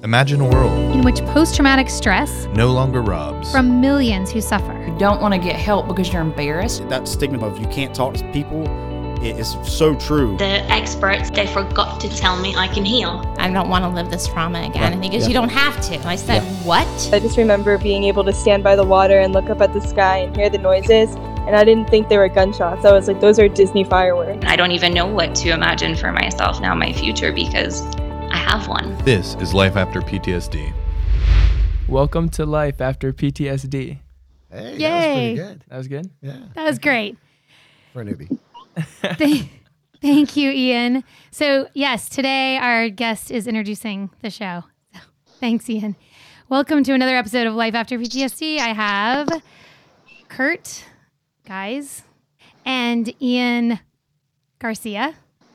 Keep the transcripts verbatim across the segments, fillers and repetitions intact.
Imagine a world in which post-traumatic stress no longer robs from millions who suffer. You don't want to get help because you're embarrassed. That stigma of you can't talk to people is so true. The experts, they forgot to tell me I can heal. I don't want to live this trauma again. Right. Because yeah. you don't have to. I said, yeah. what? I just remember being able to stand by the water and look up at the sky and hear the noises. And I didn't think they were gunshots. I was like, those are Disney fireworks. I don't even know what to imagine for myself now, my future, because I have one. This is Life After P T S D. Welcome to Life After P T S D. Hey, Yay. that was pretty good. That was good? Yeah. That was great. For a newbie. Thank, thank you, Ian. So, yes, today our guest is introducing the show. So, thanks, Ian. Welcome to another episode of Life After P T S D. I have Kurt, guys, and Ian Garcia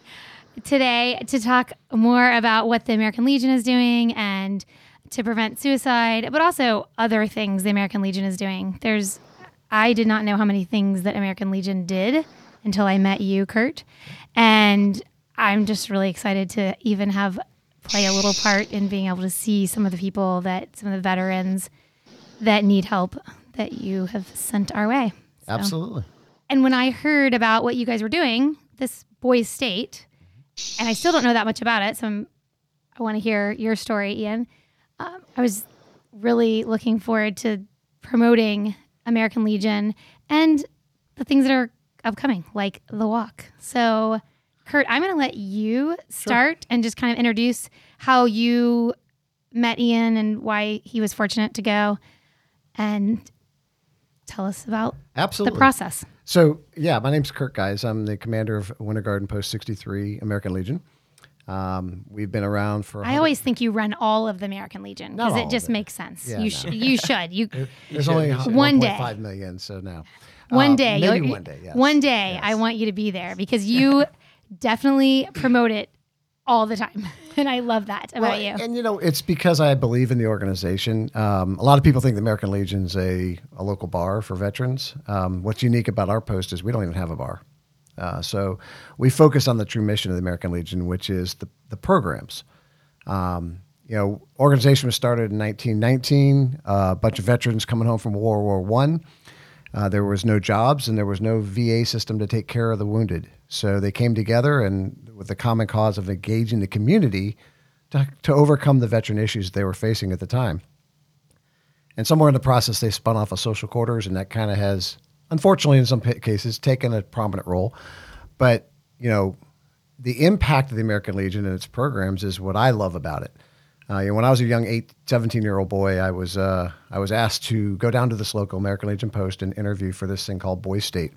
today to talk more about what the American Legion is doing and to prevent suicide, but also other things the American Legion is doing. There's, I did not know how many things that American Legion did until I met you, Kurt. And I'm just really excited to even have play a little part in being able to see some of the people that, some of the veterans that need help that you have sent our way. So. Absolutely. And when I heard about what you guys were doing, this Boys State, and I still don't know that much about it, so I'm, I want to hear your story, Ian. Um, I was really looking forward to promoting American Legion and the things that are upcoming, like the walk. So, Kurt, I'm going to let you start sure. and just kind of introduce how you met Ian and why he was fortunate to go, and tell us about Absolutely. the process. So, yeah, my name's Kurt, guys. I'm the commander of Winter Garden Post sixty-three, American Legion. Um, we've been around for... I always think you run all of the American Legion because it just it. makes sense. Yeah, you, no. sh- you should. You There's only one day. one point five million, so now. One uh, day. Maybe one day, yes. One day yes. I want you to be there because you definitely promote it all the time. And I love that about well, you. And, you know, it's because I believe in the organization. Um, a lot of people think the American Legion's a, a local bar for veterans. Um, what's unique about our post is we don't even have a bar. Uh, so we focus on the true mission of the American Legion, which is the, the programs. Um, you know, organization was started in nineteen nineteen, uh, a bunch of veterans coming home from World War One. Uh, there was no jobs and there was no V A system to take care of the wounded. So they came together and with the common cause of engaging the community to, to overcome the veteran issues they were facing at the time. And somewhere in the process, they spun off of social quarters, and that kind of has, unfortunately, in some cases, taken a prominent role. But, you know, the impact of the American Legion and its programs is what I love about it. Uh, you know, when I was a young eight, seventeen-year-old boy, I was uh, I was asked to go down to this local American Legion post and interview for this thing called Boys State.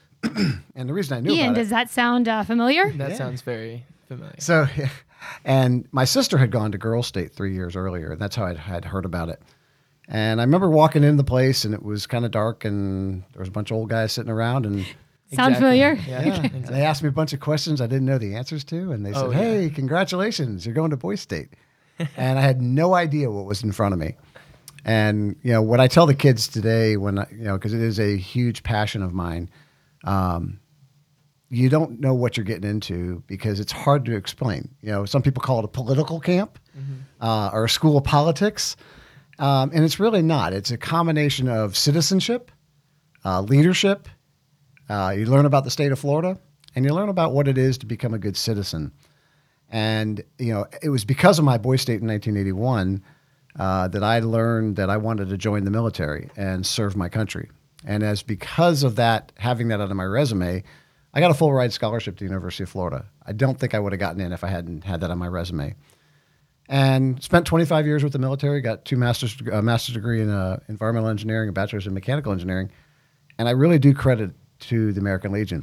And the reason I knew Ian, about does it, that sound uh, familiar? That Yeah. sounds very familiar. So, and my sister had gone to Girls State three years earlier, and that's how I'd, I'd heard about it. And I remember walking into the place, and it was kind of dark, and there was a bunch of old guys sitting around, and Sound Exactly. familiar? Yeah. yeah, exactly. and they asked me a bunch of questions I didn't know the answers to, and they said, Oh, yeah. "Hey, congratulations, you're going to Boys State." And I had no idea what was in front of me. And you know what I tell the kids today, when I, you know, because it is a huge passion of mine. Um, you don't know what you're getting into because it's hard to explain. You know, some people call it a political camp mm-hmm. uh, or a school of politics. Um, and it's really not. It's a combination of citizenship, uh, leadership. Uh, you learn about the state of Florida, and you learn about what it is to become a good citizen. And, you know, it was because of my Boys State in nineteen eighty-one uh, that I learned that I wanted to join the military and serve my country. And as because of that, having that on my resume, I got a full ride scholarship to the University of Florida. I don't think I would have gotten in if I hadn't had that on my resume. And spent twenty-five years with the military, got two master's, a master's degree in uh, environmental engineering, a bachelor's in mechanical engineering. And I really do credit to the American Legion.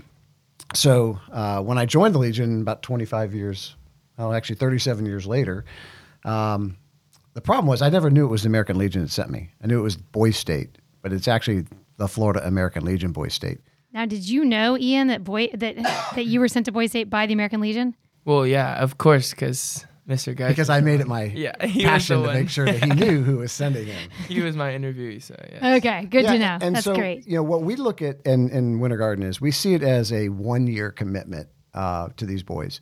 So uh, when I joined the Legion about twenty-five years, well, actually thirty-seven years later, um, the problem was I never knew it was the American Legion that sent me. I knew it was Boys State, but it's actually the Florida American Legion Boys State. Now, did you know, Ian, that boy that that you were sent to Boys State by the American Legion? Well, yeah, of course, because Mister Guy. Because I made it my yeah, he was passion the to one. make sure that he knew who was sending him. He was my interviewee, so yeah. Okay, good Yeah, to know. And That's so, great. you know, what we look at in, in Winter Garden is we see it as a one-year commitment uh, to these boys.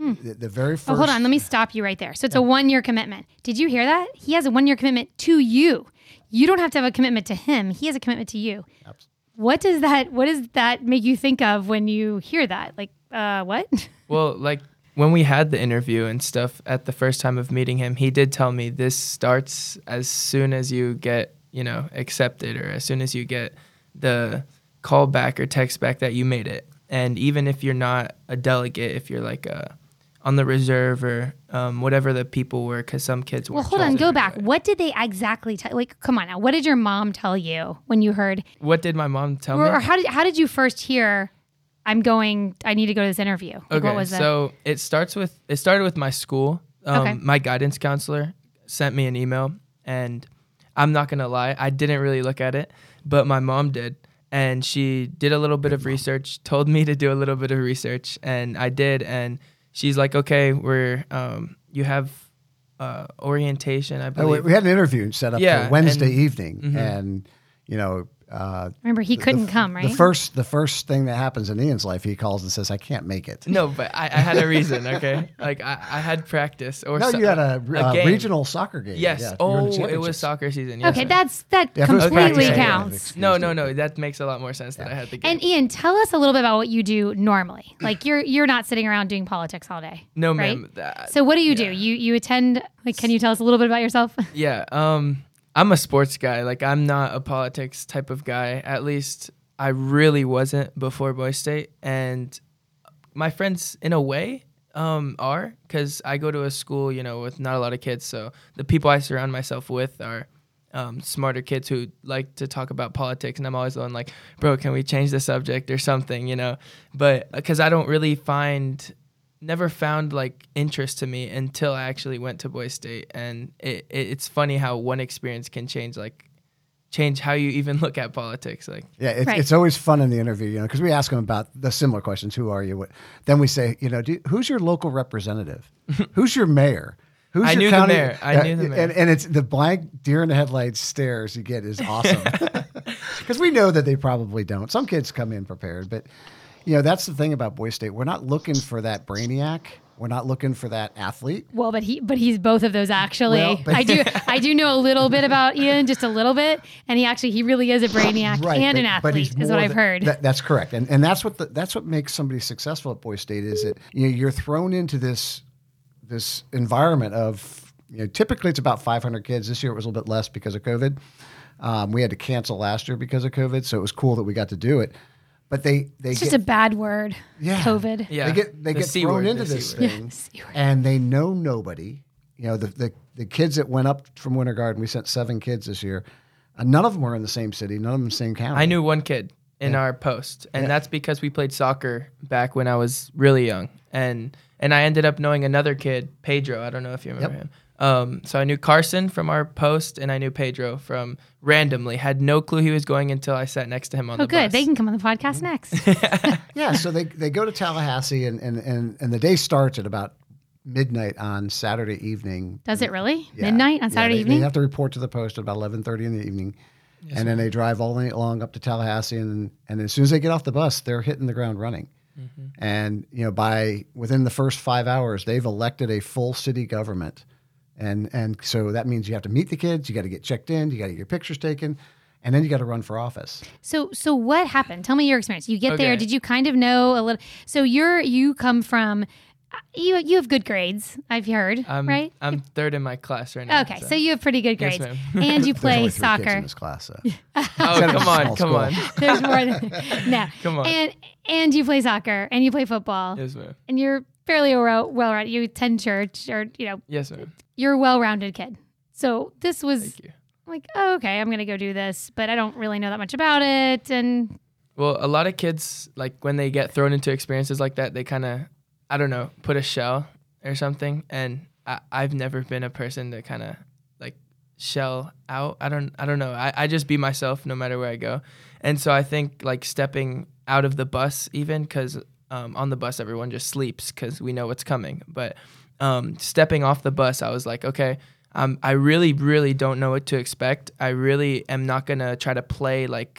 The, the very first. Oh, hold on. Let me stop you right there. So it's a one-year commitment. Did you hear that? He has a one-year commitment to you. You don't have to have a commitment to him. He has a commitment to you. Absolutely. What does that What does that make you think of when you hear that? Like, uh, what? Well, like when we had the interview and stuff at the first time of meeting him, he did tell me this starts as soon as you get, you know, accepted, or as soon as you get the call back or text back that you made it. And even if you're not a delegate, if you're like a, on the reserve or um, whatever the people were, because some kids were. Well, hold on, go back. What did they exactly tell? Like, come on now. What did your mom tell you when you heard? What did my mom tell or, me? Or how did how did you first hear? I'm going. I need to go to this interview. Like, okay, what was that? So it starts with it started with my school. Um, Okay. My guidance counselor sent me an email, and I'm not gonna lie, I didn't really look at it, but my mom did. And she did a little bit of research, told me to do a little bit of research, and I did. And she's like, "Okay, we're um, you have uh, orientation, I Oh, believe." we, we had an interview set up Yeah, for Wednesday and- evening, Mhm. and you know, uh, Remember, he the- couldn't the, come, right? The first, the first thing that happens in Ian's life, he calls and says, "I can't make it." No, but I, I had a reason. Okay, like I, I had practice. Or No, so- you had a, uh, game. regional soccer game. Yes. Yeah, you were in Oh, the it was championships. soccer season. Yes, okay, sir. that's that Yeah, if it was completely practice, counts. No, no, no. That makes a lot more sense that I had the game. And Ian, tell us a little bit about what you do normally. Like you're you're not sitting around doing politics all day. no, right? ma'am. That, So what do you do? yeah. You you attend? Like, can you tell us a little bit about yourself? Yeah, um, I'm a sports guy. Like, I'm not a politics type of guy. At least I really wasn't before Boy State. And my friends, in a way, um, are, because I go to a school, you know, with not a lot of kids. So the people I surround myself with are um, smarter kids who like to talk about politics. And I'm always the one like, bro, can we change the subject or something, you know? But because I don't really find... never found like interest to me until I actually went to Boy State. And it, it, it's funny how one experience can change like change how you even look at politics. Like, Yeah, it's, Right. it's always fun in the interview, you know, because we ask them about the similar questions. Who are you? What? Then we say, you know, do, who's your local representative? Who's your mayor? Who's I your knew the county? mayor. I knew the mayor. And, and it's the blank deer in the headlights stares you get is awesome. Because we know that they probably don't. Some kids come in prepared, but, you know, that's the thing about Boy State. We're not looking for that brainiac. We're not looking for that athlete. Well, but he but he's both of those actually. Well, but- I do I do know a little bit about Ian, just a little bit, and he actually he really is a brainiac Right, and but- an but athlete, he's is what more I've than- heard. that- that's correct, and and that's what the, that's what makes somebody successful at Boy State is that you know you're thrown into this this environment of you know typically it's about five hundred kids. This year it was a little bit less because of COVID. Um, we had to cancel last year because of COVID, so it was cool that we got to do it. But they they it's get just a bad word. Yeah. COVID. yeah, they get they the get C thrown word, into the this C word. thing, Yeah, C word. and they know nobody. You know the, the the kids that went up from Winter Garden. We sent seven kids this year. Uh, none of them were in the same city. None of them in the same county. I knew one kid in Yeah. our post, and Yeah. that's because we played soccer back when I was really young, and and I ended up knowing another kid, Pedro. I don't know if you remember Yep. him. Um, so I knew Carson from our post, and I knew Pedro from randomly. Had no clue he was going until I sat next to him on Oh, the good. bus. They can come on the podcast Mm-hmm. next. Yeah, so they, they go to Tallahassee, and, and, and, and the day starts at about midnight on Saturday evening. Does it really? Yeah. Midnight on Yeah, Saturday they, evening? They have to report to the post at about eleven thirty in the evening, and then they drive all night long up to Tallahassee, and and as soon as they get off the bus, they're hitting the ground running. Mm-hmm. And you know, by within the first five hours, they've elected a full city government, and and so that means you have to meet the kids, you got to get checked in, you got to get your pictures taken, and then you got to run for office. So so what happened? Tell me your experience. You get there. Okay. Did you kind of know a little? So you're you come from you you have good grades. I've heard, I'm, right? I'm third in my class right now. Okay, so you have pretty good Yes, grades, ma'am. and you There's play only three kids in soccer. this class, so. Oh, Instead of come a on, small come on. There's more than no. Come on. And and you play soccer, and you play football, Yes, ma'am. and you're fairly well well rounded. You attend church, or you know, Yes, ma'am. you're a well rounded kid. So this was Thank you. like, oh, okay, I'm gonna go do this, but I don't really know that much about it, and Well, a lot of kids, like when they get thrown into experiences like that, they kind of, I don't know, put a shell or something. And I, I've never been a person to kind of like shell out. I don't, I don't know. I, I just be myself no matter where I go. And so I think like stepping out of the bus, even because um, on the bus everyone just sleeps because we know what's coming. But um, stepping off the bus, I was like, okay. Um, I really, really don't know what to expect. I really am not gonna try to play like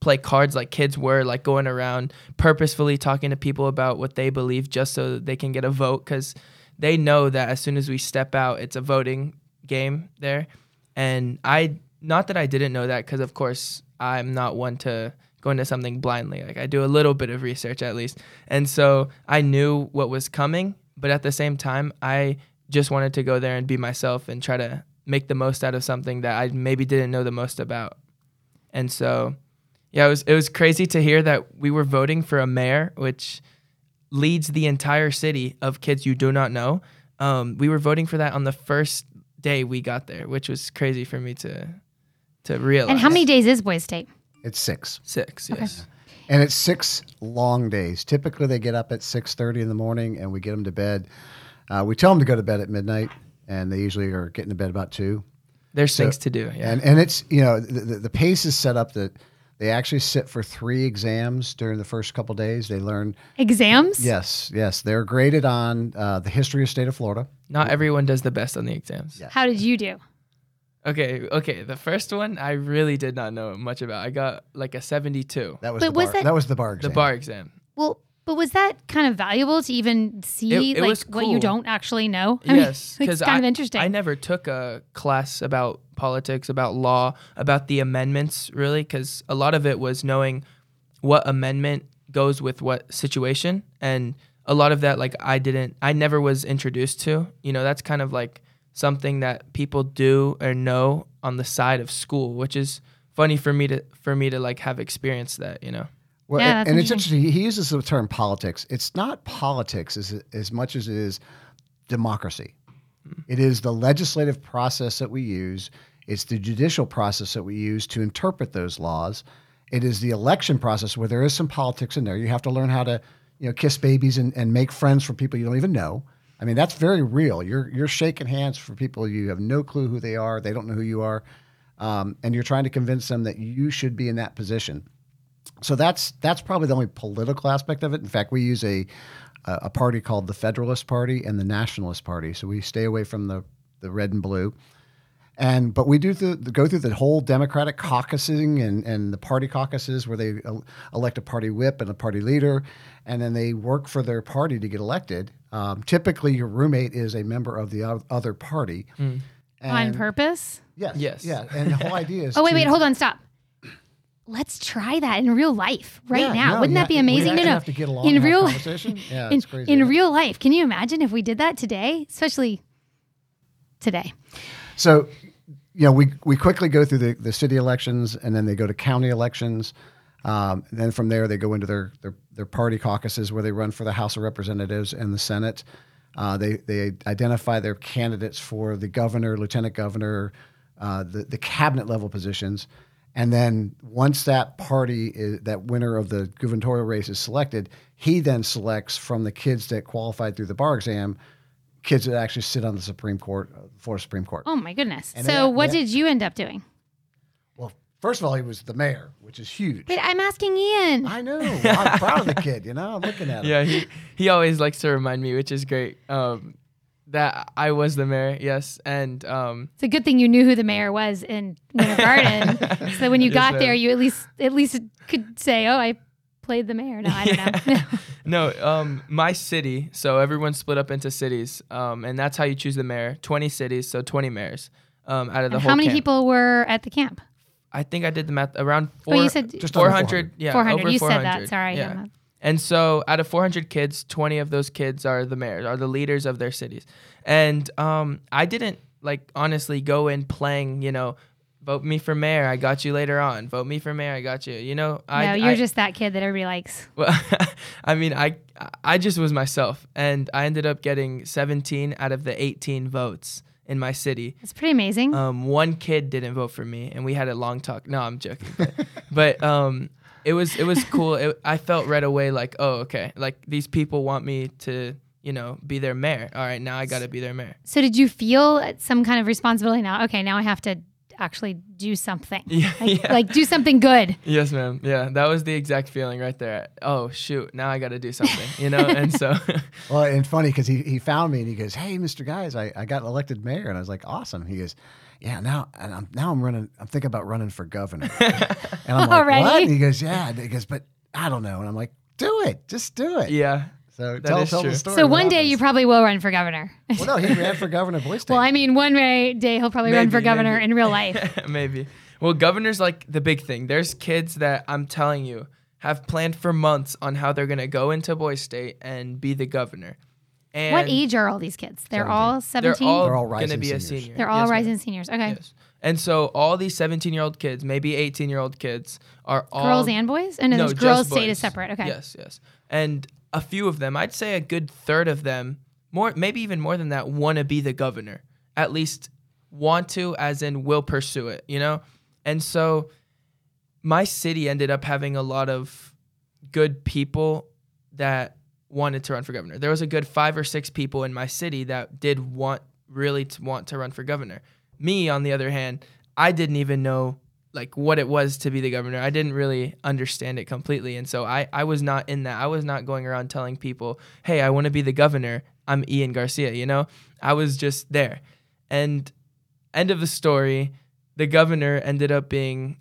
play cards like kids were, like going around purposefully talking to people about what they believe just so that they can get a vote, because they know that as soon as we step out, it's a voting game there. And I, not that I didn't know that, because of course I'm not one to go into something blindly. Like I do a little bit of research at least. And so I knew what was coming, but at the same time, I just wanted to go there and be myself and try to make the most out of something that I maybe didn't know the most about. And so, yeah, it was, it was crazy to hear that we were voting for a mayor, which leads the entire city of kids you do not know. Um, we were voting for that on the first day we got there, which was crazy for me to to realize. And how many days is Boys State? It's six. Six, yes. And it's six long days. Typically, they get up at six thirty in the morning, and we get them to bed. Uh, we tell them to go to bed at midnight, and they usually are getting to bed about two. There's So- things to do, yeah. And and it's, you know, the, the, the pace is set up that they actually sit for three exams during the first couple days. They learn, Exams? yes, yes, they're graded on uh, the history of state of Florida. Not everyone does the best on the exams. Yeah. How did you do? Okay, okay. The first one I really did not know much about. I got like a seventy-two. That was But the was bar. that- That was the bar The exam. bar exam. Well, but was that kind of valuable to even see It- it like was what you cool. don't actually know? I Yes, mean, it's kind I, of interesting. I never took a class about politics, about law, about the amendments, really, because a lot of it was knowing what amendment goes with what situation, and a lot of that, like I didn't, I never was introduced to. You know, that's kind of like something that people do or know on the side of school, which is funny for me to for me to like have experienced that. You know. Well, Yeah, and, that's and it's interesting. interesting. He uses the term politics. It's not politics as as much as it is democracy. It is the legislative process that we use. It's the judicial process that we use to interpret those laws. It is the election process where there is some politics in there. You have to learn how to, you know, kiss babies and, and make friends for people you don't even know. I mean, that's very real. You're you're shaking hands for people you have no clue who they are. They don't know who you are, um, and you're trying to convince them that you should be in that position. So that's that's probably the only political aspect of it. In fact, we use a a party called the Federalist Party and the Nationalist Party. So we stay away from the, the red and blue. And but we do the, the go through the whole Democratic caucusing and, and the party caucuses where they el- elect a party whip and a party leader, and then they work for their party to get elected. Um, typically, your roommate is a member of the o- other party. Mm. On And- purpose? Yes. Yes. Yeah. And the whole idea is Oh, wait, to- wait, hold on, stop. Let's try that in real life right Yeah, now. no, Wouldn't yeah, that be we amazing? actually No, no. have to get along in and have real conversation. Yeah, in, it's crazy, in isn't it? real life, can you imagine if we did that today, especially today? So, you know, we we quickly go through the, the city elections, and then they go to county elections. Um, and then from there, they go into their, their their party caucuses where they run for the House of Representatives and the Senate. Uh, they they identify their candidates for the governor, lieutenant governor, uh, the the cabinet level positions. And then once that party, is, that winner of the gubernatorial race is selected, he then selects from the kids that qualified through the bar exam, kids that actually sit on the Supreme Court, uh, Florida Supreme Court. Oh my goodness. And So they- what they- did you end up doing? Well, first of all, he was the mayor, which is huge. But I'm asking Ian. I know. I'm proud of the kid, you know? I'm looking at him. Yeah, he he always likes to remind me, which is great. Um, that I was the mayor, yes, and um, It's a good thing you knew who the mayor was in Winter Garden, so that when you Yes, got ma'am. there, you at least at least could say, "Oh, I played the mayor." No, I don't know. no, um, my city. So everyone's split up into cities, um, and that's how you choose the mayor. Twenty cities, so twenty mayors um, out of the And whole. how many camp. people were at the camp? I think I did the math around four. Oh, you said Just under four hundred. Yeah, four hundred. over You four said hundred. that. Sorry. Yeah. I'm not- And so out of four hundred kids, twenty of those kids are the mayors, are the leaders of their cities. And um, I didn't, like, honestly go in playing, you know, vote me for mayor, I got you later on. Vote me for mayor, I got you. You know, I, no, you're I, just that kid that everybody likes. well, I mean, I I just was myself. And I ended up getting seventeen out of the eighteen votes in my city. It's pretty amazing. Um, one kid didn't vote for me, and we had a long talk. No, I'm joking. But, but um, it was it was cool. It, I felt right away like, oh, okay, like these people want me to, you know, be their mayor. All right, now I got to be their mayor. So did you feel some kind of responsibility now? Okay, now I have to actually do something. Yeah, Like, yeah. like do something good. Yes, ma'am. Yeah, that was the exact feeling right there. Oh, shoot. Now I got to do something, you know? And so, Well, and funny because he, he found me and he goes, "Hey, Mister Guys, I, I got elected mayor." And I was like, "Awesome." He goes, "Yeah, now and I'm now I'm running. I'm thinking about running for governor." And I'm like, Already? "What?" And he goes, "Yeah." And he goes, "But I don't know." And I'm like, "Do it. Just do it." yeah. So That tell, is tell true. the story. So what one day happens. you probably will run for governor. Well, no, he ran for governor of Boise State. Well, I mean, one day day he'll probably run Maybe, for governor maybe. in real life. Maybe. Well, governor's like the big thing. There's kids that I'm telling you have planned for months on how they're going to go into Boise State and be the governor. And What age are all these kids? They're all They're seventeen? all, They're all going to rising be a seniors. senior. They're all Yes, ma'am. rising seniors. Okay. Yes. And so all these seventeen-year-old kids, maybe eighteen-year-old kids, are all Girls and boys? Oh, no, there's just girls state is boys. separate. Okay. Yes, yes. And a few of them, I'd say a good third of them, more maybe even more than that, want to be the governor. At least want to, as in will pursue it, you know? And so my city ended up having a lot of good people that wanted to run for governor. There was a good five or six people in my city that did want really to want to run for governor. Me, on the other hand, I didn't even know like what it was to be the governor. I didn't really understand it completely. And so I, I was not in that. I was not going around telling people, hey, I want to be the governor. I'm Ian Garcia, you know? I was just there. And end of the story, the governor ended up being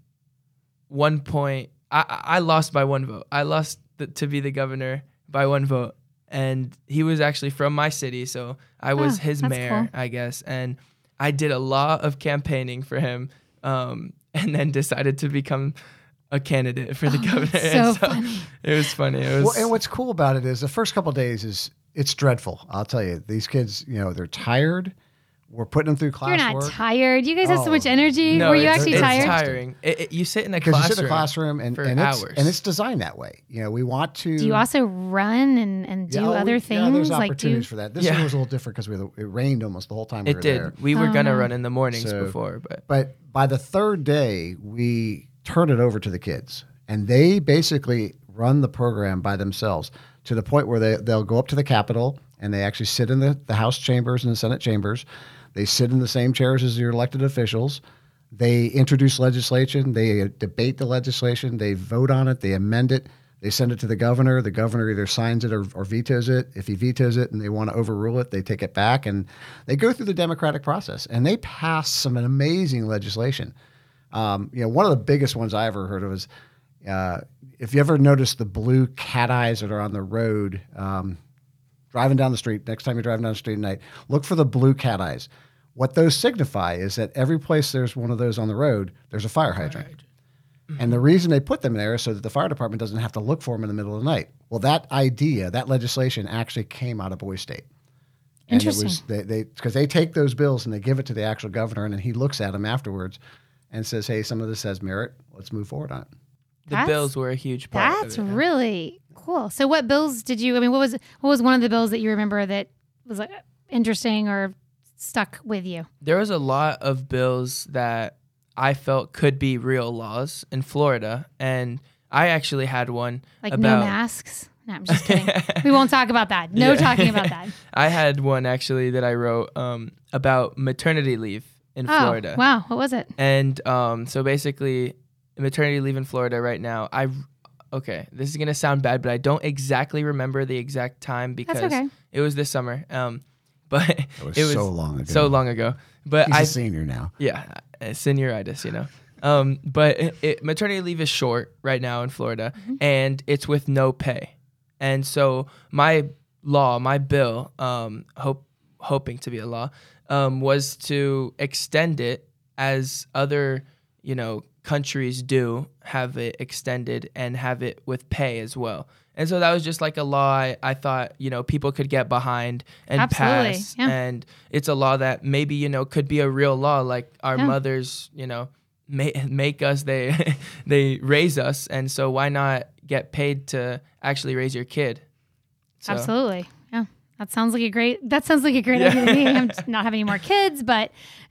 one point. I, I lost by one vote. I lost the, to be the governor by one vote. And he was actually from my city, so I was Oh, his that's mayor, cool. I guess. And I did a lot of campaigning for him, um, and then decided to become a candidate for the governor. so And funny. It was funny. It was Well, and what's cool about it is the first couple of days is it's dreadful. I'll tell you, these kids, you know, they're tired. We're putting them through You're not classwork. tired. You guys have so Oh. much energy. no, Were you it's, actually it's tired? tiring. It, it, you sit in a Because you classroom. sit in a classroom and, for and, it's, hours. and it's designed that way. You know, we want to. Do you also run and, and do Yeah, oh, we- other Yeah, things? there's like do opportunities for that. This Yeah. year was a little different because it rained almost the whole time we It were did. there. We were Oh, gonna no. run in the mornings So- before, but But by the third day, we turn it over to the kids, and they basically run the program by themselves to the point where they, they'll go up to the Capitol and they actually sit in the, the House chambers and the Senate chambers. They sit in the same chairs as your elected officials. They introduce legislation. They debate the legislation. They vote on it. They amend it. They send it to the governor. The governor either signs it or, or vetoes it. If he vetoes it and they want to overrule it, they take it back. And they go through the democratic process. And they pass some amazing legislation. Um, you know, one of the biggest ones I ever heard of is uh, if you ever notice the blue cat eyes that are on the road, um, driving down the street, next time you're driving down the street at night, look for the blue cat eyes. What those signify is that every place there's one of those on the road, there's a fire hydrant. And the reason they put them there is so that the fire department doesn't have to look for them in the middle of the night. Well, that idea, that legislation actually came out of Boise State. And Interesting. it was they they because they take those bills and they give it to the actual governor, and then he looks at them afterwards and says, "Hey, some of this has merit. Let's move forward on it." the That's- bills were a huge part That's of it. really cool. So what bills did you, I mean, what was, what was one of the bills that you remember that was like interesting or stuck with you? There was a lot of bills that I felt could be real laws in Florida, and I actually had one Like about no masks? No, I'm just kidding. We won't talk about that. No Yeah. talking about that. I had one actually that I wrote um, about maternity leave in Oh, Florida. wow. What was it? And um, so basically, maternity leave in Florida right now, I okay, this is gonna sound bad, but I don't exactly remember the exact time because That's okay. it was this summer. Um, but It was, it was so long ago. so long ago. But He's I a senior now. yeah, uh, senioritis, you know. Um, but it, it, maternity leave is short right now in Florida, Mm-hmm. and it's with no pay. And so my law, my bill, um, hope hoping to be a law, um, was to extend it as other, you know, countries do, have it extended and have it with pay as well. And so that was just like a law I, I thought, you know, people could get behind and Absolutely, pass. yeah. And it's a law that maybe, you know, could be a real law. Like our Yeah. mothers, you know, make, make us, they, they raise us. And so why not get paid to actually raise your kid? So, Absolutely. Yeah. That sounds like a great, that sounds like a great Yeah. idea to me. I'm just not having any more kids, but,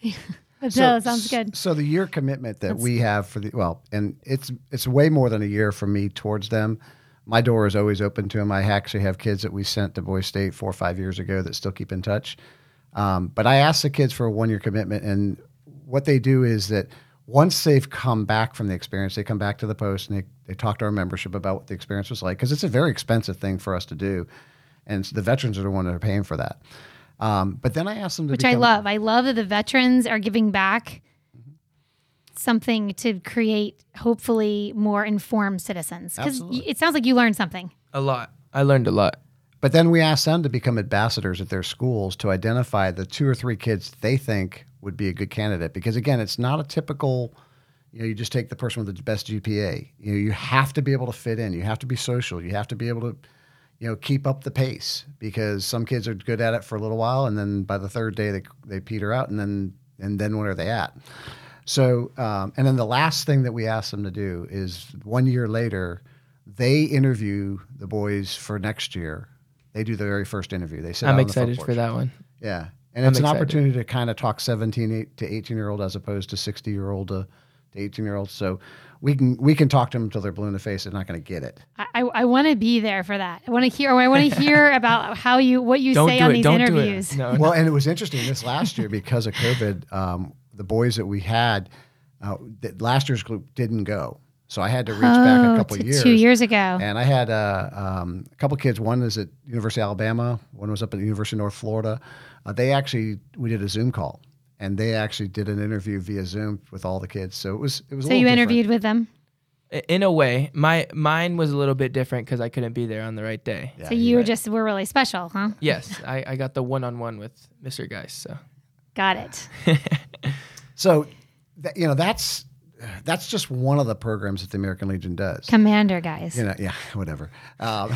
but no, it sounds good. So the year commitment that That's- we have for the well, and it's it's way more than a year for me towards them. My door is always open to them. I actually have kids that we sent to Boise State four or five years ago that still keep in touch. Um, but I asked the kids for a one year commitment, and what they do is that once they've come back from the experience, they come back to the post and they, they talk to our membership about what the experience was like, because it's a very expensive thing for us to do. And so the veterans are the ones that are paying for that. Um, but then I asked them to Which become, I love. I love that the veterans are giving back something to create, hopefully, more informed citizens. Because Absolutely. it sounds like you learned something. A lot. I learned a lot. But then we asked them to become ambassadors at their schools to identify the two or three kids they think would be a good candidate. Because again, it's not a typical, you know, you just take the person with the best G P A. You know, you have to be able to fit in. You have to be social. You have to be able to, you know, keep up the pace, because some kids are good at it for a little while, and then by the third day they they peter out, and then and then where are they at? So, um, and then the last thing that we asked them to do is one year later, they interview the boys for next year. They do the very first interview. They sit I'm out on the front excited porch. for that one. Yeah. And I'm it's an excited. opportunity to kind of talk seventeen to eighteen year old as opposed to sixty year old to, to eighteen year old. So we can we can talk to them until they're blue in the face. They're not going to get it. I, I, I want to be there for that. I want to hear. I want to hear about how you what you Don't say do on it. these Don't interviews. do it. No, Well, and it was interesting this last year because of COVID. Um, the boys that we had, uh, that last year's group didn't go. So I had to reach back a Oh, couple t- of years. two years ago. And I had uh, um, a couple kids. One is at University of Alabama. One was up at the University of North Florida. Uh, they actually, we did a Zoom call, and they actually did an interview via Zoom with all the kids. So it was, it was. A So little you different. interviewed with them. I- In a way, my mine was a little bit different because I couldn't be there on the right day. Yeah, So you were just were really special, huh? Yes, I, I got the one-on-one with Mister Geis. So Got it. So, that, you know, that's that's just one of the programs that the American Legion does. Commander, guys. You know, yeah, whatever. Um,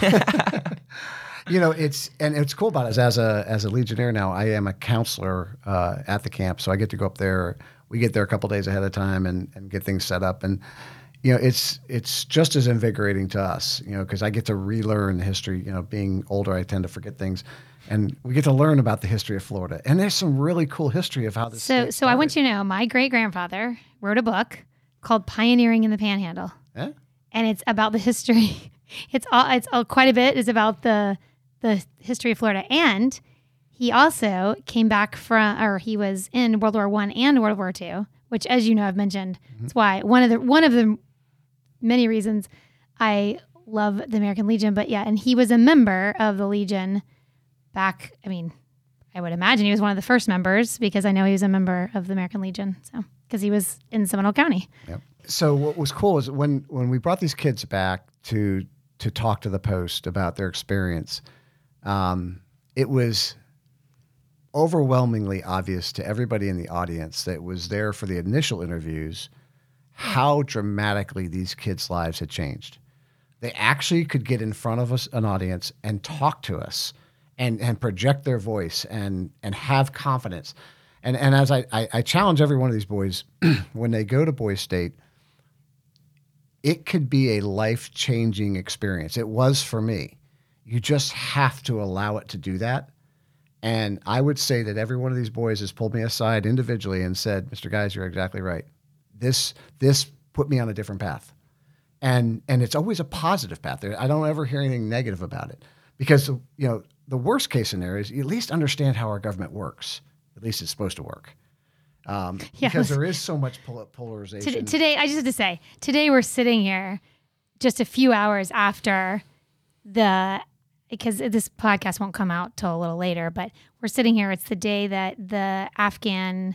you know, it's and it's cool about it is as a as a Legionnaire now, I am a counselor uh, at the camp, so I get to go up there. We get there a couple days ahead of time and, and get things set up, and you know, it's it's just as invigorating to us, you know, because I get to relearn history. You know, being older, I tend to forget things, and we get to learn about the history of Florida. And there's some really cool history of how this. So state so I want started. you to know my great grandfather wrote a book called Pioneering in the Panhandle. Yeah? And it's about the history. It's all it's all, quite a bit is about the the history of Florida. And he also came back from, or he was in World War One and World War Two, which, as you know, I've mentioned. That's why one of the one of the many reasons I love the American Legion. But yeah, and he was a member of the Legion back. I mean, I would imagine he was one of the first members because I know he was a member of the American Legion. So because he was in Seminole County. Yep. So what was cool is when when we brought these kids back to to talk to the Post about their experience, um, it was overwhelmingly obvious to everybody in the audience that was there for the initial interviews how dramatically these kids' lives had changed. They actually could get in front of us, an audience, and talk to us and and project their voice and and have confidence. And and as I, I, I challenge every one of these boys, when they go to Boys State, it could be a life-changing experience. It was for me. You just have to allow it to do that. And I would say that every one of these boys has pulled me aside individually and said, Mister Geis, you're exactly right. This this put me on a different path. And and it's always a positive path. I don't ever hear anything negative about it. Because, you know, the worst case scenario is you at least understand how our government works. At least it's supposed to work. Um, Yeah, because listen. there is so much pol- polarization. Today, today, I just have to say, today we're sitting here just a few hours after the, because this podcast won't come out till a little later, but we're sitting here. It's the day that the Afghan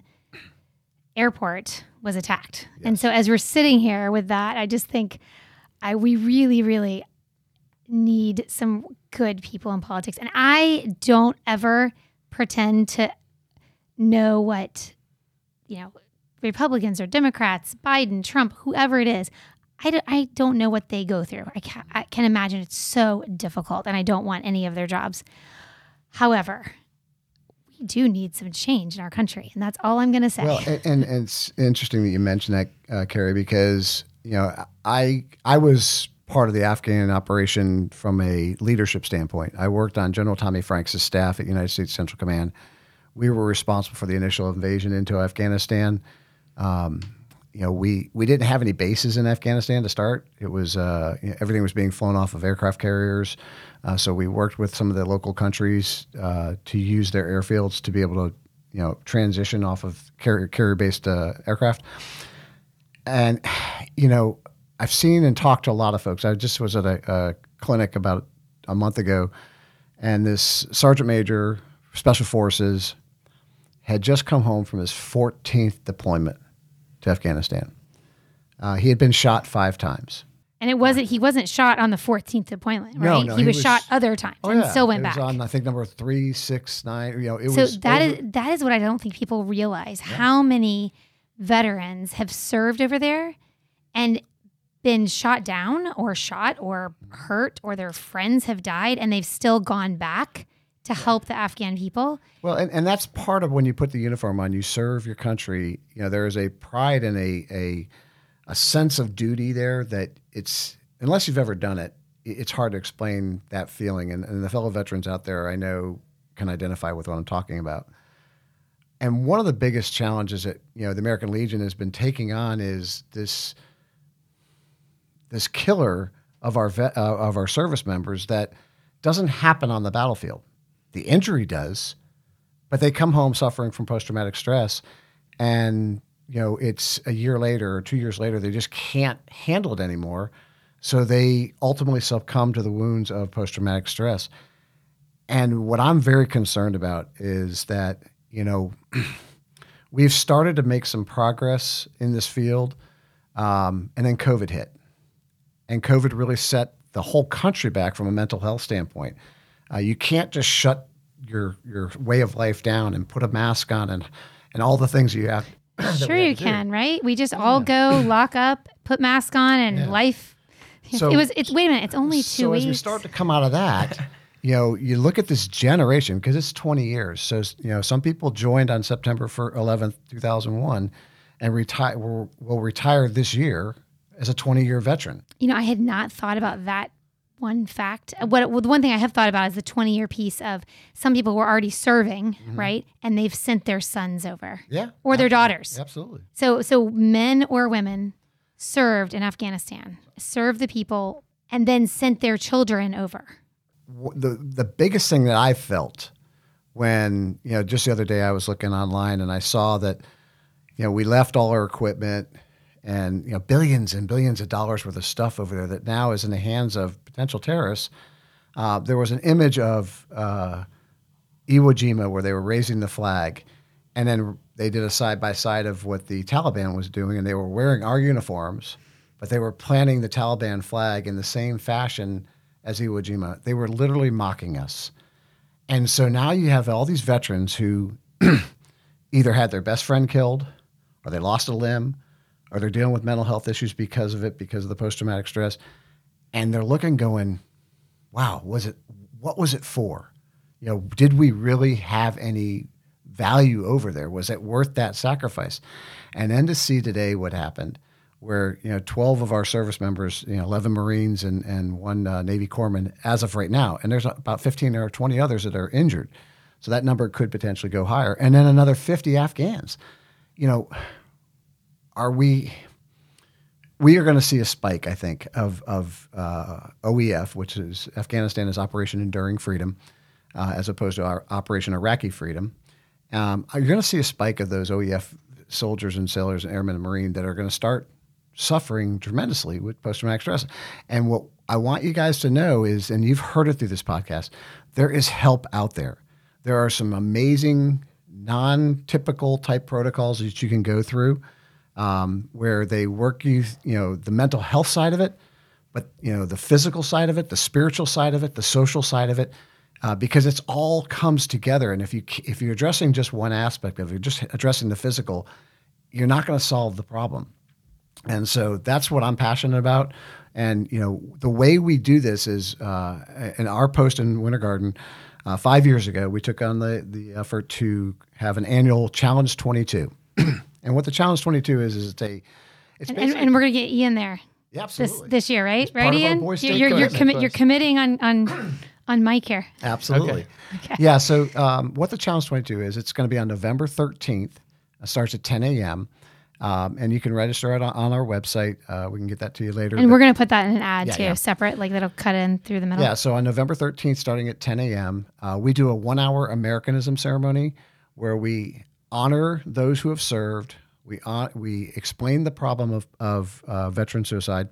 airport was attacked. And so as we're sitting here with that, I just think I we really, really need some good people in politics. And I don't ever pretend to know what, you know, Republicans or Democrats, Biden, Trump, whoever it is. I, do, I don't know what they go through. I can, I can imagine it's so difficult, and I don't want any of their jobs. However, we do need some change in our country, and that's all I'm going to say. Well, and, and, and it's interesting that you mentioned that, uh, Carrie, because, you know, I I was part of the Afghan operation from a leadership standpoint. I worked on General Tommy Franks' staff at United States Central Command. We were responsible for the initial invasion into Afghanistan. Um, you know, we, we didn't have any bases in Afghanistan to start. It was uh, you know, everything was being flown off of aircraft carriers. Uh, so we worked with some of the local countries uh, to use their airfields to be able to you know, transition off of carrier, carrier-based uh, aircraft. And, you know, I've seen and talked to a lot of folks. I just was at a, a clinic about a month ago, and this sergeant major, Special Forces, had just come home from his fourteenth deployment to Afghanistan. Uh, he had been shot five times. And it wasn't he wasn't shot on the fourteenth deployment, right? No, no, he, he was, was- shot other times Oh, and yeah. still went it back. was on, I think, number three, six, nine. You know, it so was that over- is that is what I don't think people realize. How many veterans have served over there and been shot down or shot or hurt, or their friends have died and they've still gone back to help the Afghan people. Well, and, and that's part of when you put the uniform on, you serve your country. You know, there is a pride and a a, a sense of duty there that it's, unless you've ever done it, i- it's hard to explain that feeling. And, and the fellow veterans out there, I know, can identify with what I'm talking about. And one of the biggest challenges that, you know, the American Legion has been taking on is this this killer of our vet, uh, of our service members that doesn't happen on the battlefield. The injury does, but they come home suffering from post-traumatic stress, and you know it's a year later or two years later they just can't handle it anymore, so they ultimately succumb to the wounds of post-traumatic stress. And what I'm very concerned about is that you know we've started to make some progress in this field, um, and then COVID hit, and COVID really set the whole country back from a mental health standpoint. Uh, you can't just shut your your way of life down and put a mask on and and all the things you have. that Sure we have you to do. can, right? We just all go lock up, put mask on, and Yeah. life. So- it was. It's wait a minute. It's only two So weeks. as we start to come out of that, you know, you look at this generation because it's twenty years. So you know, some people joined on September eleventh, two thousand one, and retire will, will retire this year as a twenty-year veteran. You know, I had not thought about that one fact. What well, the one thing I have thought about is the twenty-year piece of some people were already serving, right, and they've sent their sons over Yeah, or their daughters. absolutely. So, so men or women served in Afghanistan, served the people, and then sent their children over. W- The the biggest thing that I felt when you know just the other day I was looking online and I saw that you know we left all our equipment and you know billions and billions of dollars worth of stuff over there that now is in the hands of potential terrorists. Uh, there was an image of uh, Iwo Jima where they were raising the flag, and then they did a side by side of what the Taliban was doing, and they were wearing our uniforms, but they were planting the Taliban flag in the same fashion as Iwo Jima. They were literally mocking us. And so now you have all these veterans who either had their best friend killed, or they lost a limb, or they're dealing with mental health issues because of it, because of the post-traumatic stress. And they're looking going, wow, was it, what was it for? You know, did we really have any value over there? Was it worth that sacrifice? And then to see today what happened, where, you know, twelve of our service members, you know, eleven Marines and, and one uh, Navy corpsman as of right now, and there's about fifteen or twenty others that are injured. So that number could potentially go higher. And then another fifty Afghans. You know, are we, we are going to see a spike, I think, of, of uh, O E F, which is Afghanistan is Operation Enduring Freedom, uh, as opposed to our Operation Iraqi Freedom. Um, you're going to see a spike of those O E F soldiers and sailors and airmen and Marine that are going to start suffering tremendously with post-traumatic stress. And what I want you guys to know is, and you've heard it through this podcast, there is help out there. There are some amazing non-typical type protocols that you can go through um, where they work you, you know, the mental health side of it, but, you know, the physical side of it, the spiritual side of it, the social side of it, uh, because it's all comes together. And if you if you're addressing just one aspect of it, just addressing the physical, you're not going to solve the problem. And so that's what I'm passionate about. And, you know, the way we do this is uh, in our post in Winter Garden, uh, five years ago, we took on the, the effort to have an annual Challenge twenty-two. And what the Challenge twenty-two is, is it's a, it's And, and, basically, and we're gonna get Ian there yeah, this absolutely. this year, right? It's part Right, of our Ian? Boy State You're you're, you're, commitment. commi- you're committing on on on Mike here. Absolutely. Okay. Yeah. So um, what the Challenge twenty-two is, it's going to be on November thirteenth. It starts at ten a.m. Um, and you can register it on, on our website. Uh, we can get that to you later. And but- we're gonna put that in an ad Yeah, too, yeah. separate, like that'll cut in through the middle. Yeah, so on November thirteenth, starting at ten a.m., uh, we do a one-hour Americanism ceremony where we honor those who have served. We hon- we explain the problem of of uh, veteran suicide.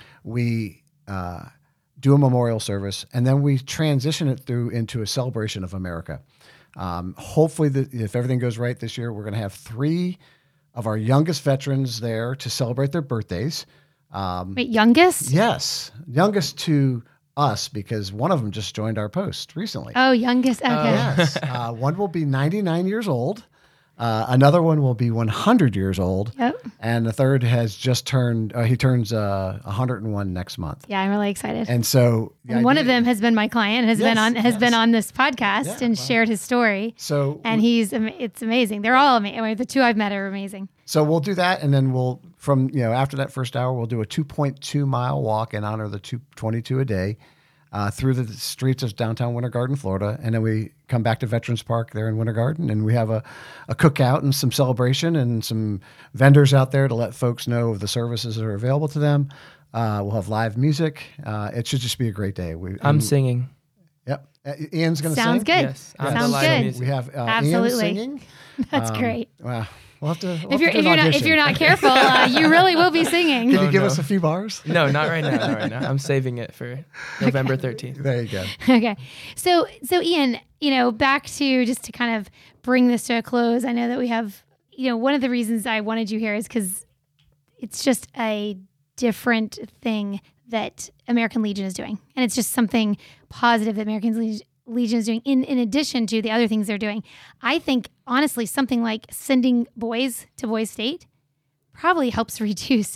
We uh, do a memorial service, and then we transition it through into a celebration of America. Um, hopefully, the, if everything goes right this year, we're going to have three of our youngest veterans there to celebrate their birthdays. Um, Wait, youngest? yes, youngest to us because one of them just joined our post recently. Oh, youngest. Okay. Yes, uh, one will be ninety-nine years old. Uh, another one will be one hundred years old. Yep. And the third has just turned, uh, he turns uh, one hundred one next month. Yeah, I'm really excited. And so, the And one of idea- them has been my client, has been Yes, on has yes. been on this podcast Yeah, and wow. shared his story. So, And he's ama- it's amazing. They're all amazing. The two I've met are amazing. so we'll do that, and then we'll from you know after that first hour, we'll do a two point two mile walk in honor of the two twenty-two a day uh, through the streets of downtown Winter Garden, Florida, and then we come back to Veterans Park there in Winter Garden, and we have a, a cookout and some celebration and some vendors out there to let folks know of the services that are available to them. Uh, we'll have live music. Uh, it should just be a great day. We, I'm and- singing. Yep, uh, Ian's going to sing. Sounds good. Yes, I'm the Sounds live good. music. We have uh, Ian Absolutely. singing. That's Um, great. Wow. We'll have to. We'll If have you're to do if an you're not if audition. you're not careful, uh, you really will be singing. Can you Oh, give no. us a few bars? No, not right now. Not right now. I'm saving it for November thirteenth. There you go. Okay. So so Ian, you know, back to just to kind of bring this to a close. I know that we have, you know, one of the reasons I wanted you here is because it's just a different thing that American Legion is doing. And it's just something positive that American Legion Legion is doing in, in addition to the other things they're doing. I think, honestly, something like sending boys to Boys State probably helps reduce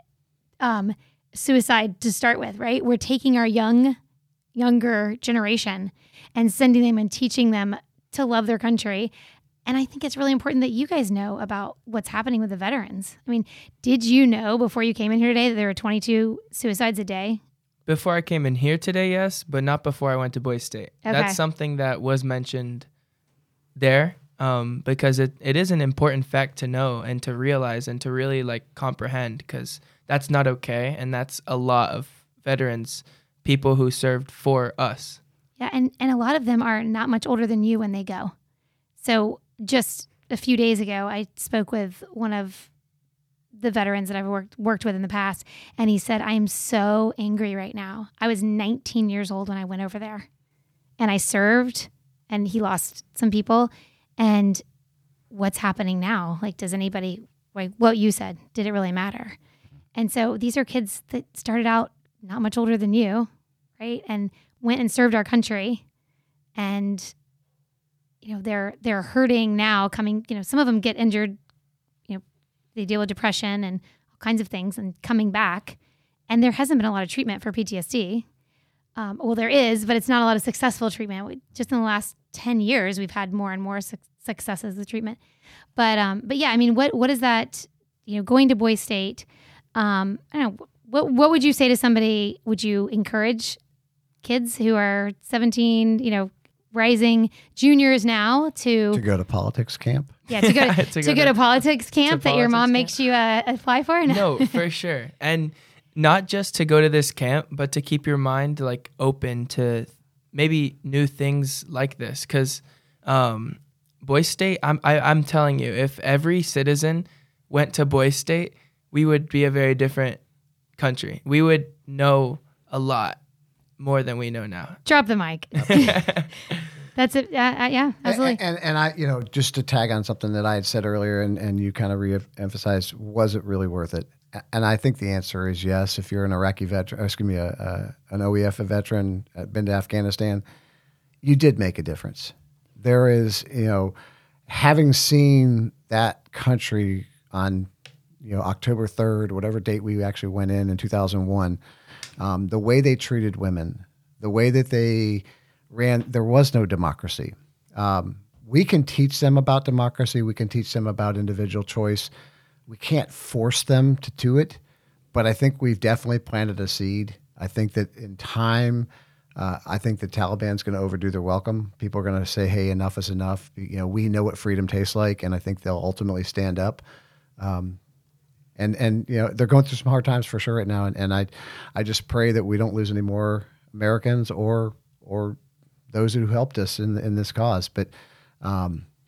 um, suicide to start with, right? We're taking our young, younger generation and sending them and teaching them to love their country. And I think it's really important that you guys know about what's happening with the veterans. I mean, did you know before you came in here today that there were twenty-two suicides a day? Before I came in here today, yes, but not before I went to Boys State. Okay. That's something that was mentioned there um, because it, it is an important fact to know and to realize and to really like comprehend because that's not okay. And that's a lot of veterans, people who served for us. Yeah, and, and a lot of them are not much older than you when they go. So just a few days ago, I spoke with one of the veterans that I've worked worked with in the past, and he said, I am so angry right now. I was nineteen years old when I went over there, and I served, and he lost some people, and what's happening now? Like, does anybody, like what you said, did it really matter? And so these are kids that started out not much older than you, right? And went and served our country, and you know they're they're hurting now. Coming, you know, some of them get injured. You know, they deal with depression and all kinds of things, and coming back, and there hasn't been a lot of treatment for P T S D. Um, well, there is, but it's not a lot of successful treatment. We, just in the last ten years, we've had more and more su- successes with treatment. But um, but yeah, I mean, what what is that? You know, going to Boys State. Um, I don't know. What what would you say to somebody? Would you encourage kids who are seventeen, you know, rising juniors now to, To go to politics camp. yeah to go to, To to, go go to- to politics camp that your politics mom camp. makes you uh, apply for? No, for sure. And not just to go to this camp, but to keep your mind like open to maybe new things like this. Because um, Boys State, I'm I, I'm telling you, if every citizen went to Boys State, we would be a very different country. We would know a lot more than we know now. Drop the mic. That's it. Uh, uh, yeah, absolutely. And, and and I, you know, just to tag on something that I had said earlier, and, and you kind of re-emphasized, was it really worth it? And I think the answer is yes. If you're an Iraqi veteran, or excuse me, a, a, an O E F veteran, uh, been to Afghanistan, you did make a difference. There is, you know, having seen that country on, you know, October third, whatever date we actually went in in two thousand one, um, the way they treated women, the way that they ran, there was no democracy. Um, we can teach them about democracy. We can teach them about individual choice. We can't force them to do it, but I think we've definitely planted a seed. I think that in time, uh, I think the Taliban's going to overdo their welcome. People are going to say, "Hey, enough is enough." You know, we know what freedom tastes like, and I think they'll ultimately stand up. Um, and and you know, they're going through some hard times for sure right now, and, and I, I just pray that we don't lose any more Americans or or those who helped us in in this cause. But um,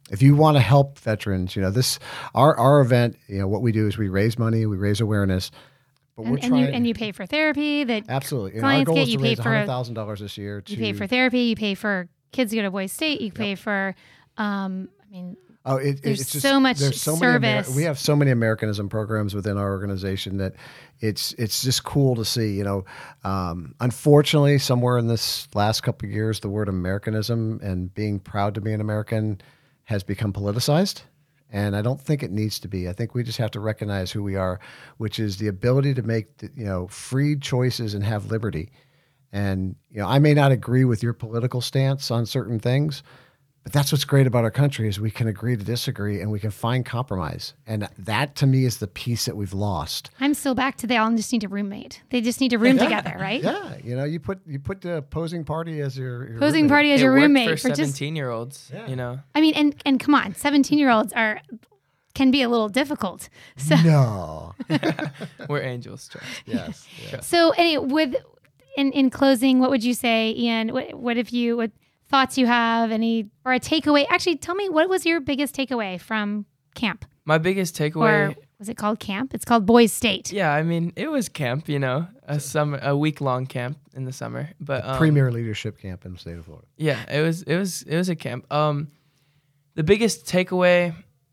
if you want to help veterans, you know, this our our event, you know, what we do is we raise money, we raise awareness, but And, we're and trying. you and you pay for therapy that absolutely. And our clients goal get. is You to pay raise for one hundred thousand dollars this year. To, you pay for therapy. You pay for kids to go to Boise State. You pay for. Um, I mean, Oh, it, There's it's just, so much there's so Many service. Ameri- we have so many Americanism programs within our organization that it's it's just cool to see. You know, um, unfortunately, somewhere in this last couple of years, the word Americanism and being proud to be an American has become politicized, and I don't think it needs to be. I think we just have to recognize who we are, which is the ability to make the, you know free choices and have liberty. And you know, I may not agree with your political stance on certain things. But that's what's great about our country is we can agree to disagree and we can find compromise. And that to me is the piece that we've lost. I'm still back to they all just need a roommate. They just need a room together, right? Yeah. You know, you put you put the opposing party as your, your Posing roommate. party as It your worked roommate for for just. seventeen-year-olds, you know. I mean, and and come on, seventeen year olds are can be a little difficult. So No. We're angels, trust. Yes. Yeah. so anyway, with in in closing, what would you say, Ian? What what if you what thoughts you have, any or a takeaway? Actually, tell me, what was your biggest takeaway from camp? My biggest takeaway. Or was it called camp? It's called Boise State. Yeah, I mean, it was camp, you know, a summer, a week long camp in the summer. But um, Premier leadership camp in the state of Florida. Yeah, it was it was it was a camp. Um, the biggest takeaway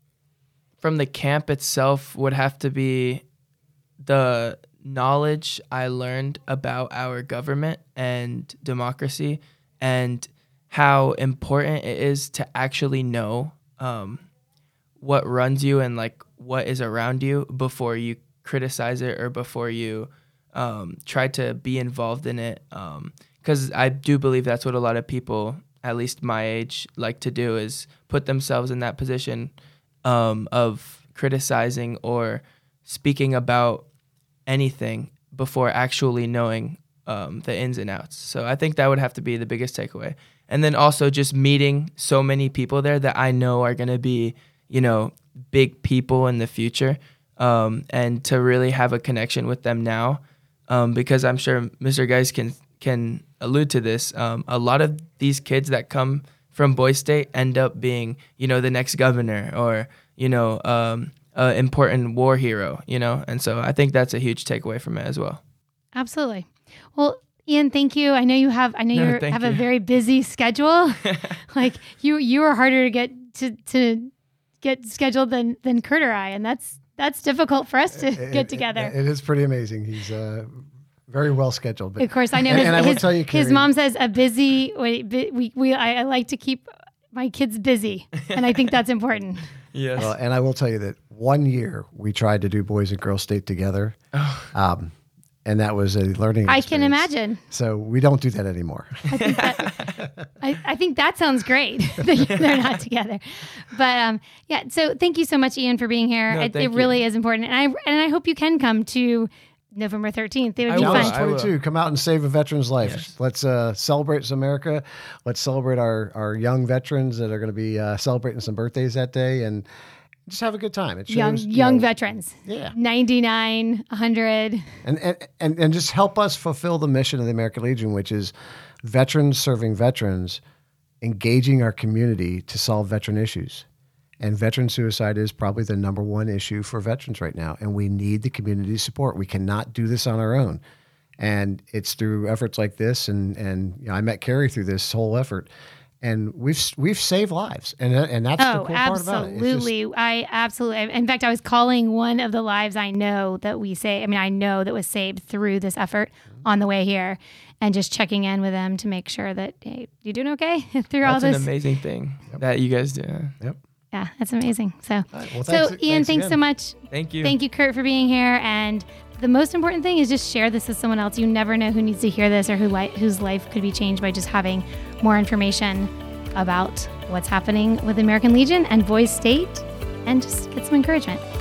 from the camp itself would have to be the knowledge I learned about our government and democracy, and how important it is to actually know um, what runs you and like what is around you before you criticize it or before you um, try to be involved in it. Because um, I do believe that's what a lot of people, at least my age, like to do, is put themselves in that position um, of criticizing or speaking about anything before actually knowing um, the ins and outs. So I think that would have to be the biggest takeaway. And then also just meeting so many people there that I know are going to be, you know, big people in the future, um, and to really have a connection with them now, um, because I'm sure Mister Geis can can allude to this. Um, a lot of these kids that come from Boise State end up being, you know, the next governor or, you know, um, an important war hero, you know, and so I think that's a huge takeaway from it as well. Absolutely. Well, Ian, thank you. I know you have. I know No, you thank have you. a very busy schedule. Like you, you are harder to get to to get scheduled than than Kurt or I, and that's that's difficult for us to It- get it- together. It is pretty amazing. He's uh, very well scheduled. But Of course, I know. And- His, and I will his, tell you, his Carrie- mom says a busy. Wait, bi- we we I, I like to keep my kids busy, and I think that's important. Yes. Well, and I will tell you that one year we tried to do Boys and Girls State together, um, and that was a learning I can experience. imagine. So we don't do that anymore. I, I think that sounds great that they're not together. But um, yeah, so thank you so much, Ian, for being here. No, it thank it you. really is important, and I and I hope you can come to November thirteenth. It would I be will. fun. Challenge I will. twenty-two, come out and save a veteran's life. Yes. Let's uh, celebrate America. Let's celebrate our, our young veterans that are going to be uh, celebrating some birthdays that day, and just have a good time. It young shows, you young know, veterans. Yeah. ninety-nine, one hundred. and, and, and, and just help us fulfill the mission of the American Legion, which is veterans serving veterans, engaging our community to solve veteran issues. And veteran suicide is probably the number one issue for veterans right now. And we need the community support. We cannot do this on our own. And it's through efforts like this. And, and you know, I met Carrie through this whole effort. And we've we've saved lives. And, and that's the Oh, cool part about it. It's just- absolutely. I absolutely. In fact, I was calling one of the lives I know that we say, I mean, I know that was saved through this effort on the way here, and just checking in with them to make sure that, hey, you doing okay through all That's an this? amazing thing that you guys do. Yep. Yeah, that's amazing. So, right, well, so thanks- Ian, thanks thanks so again. much. Thank you. Thank you, Kurt, for being here. And the most important thing is just share this with someone else. You never know who needs to hear this or who li- whose life could be changed by just having more information about what's happening with the American Legion and Boise State, and just get some encouragement.